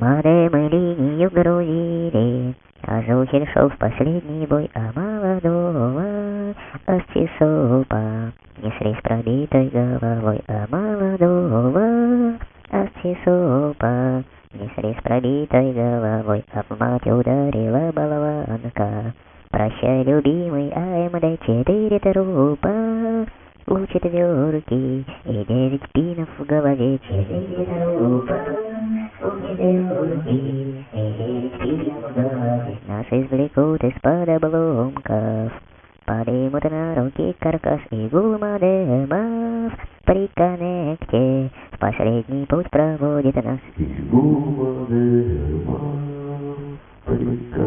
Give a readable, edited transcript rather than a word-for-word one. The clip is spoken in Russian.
Море мы линию грузили, а жухель шел в последний бой, а молодого Астисопа несли с пробитой головой, а молодого Астисопа несли с пробитой головой, а в мать ударила болванка. Прощай, любимый, АМД-4 трупа, у четверки и 9 пинов в голове. 4 трупа, у четверки и 9 пинов в голове. Нас извлекут из-под обломков, подымут на руки каркас и гумадемов. При коннекте в последний путь проводит нас. Из гумадема при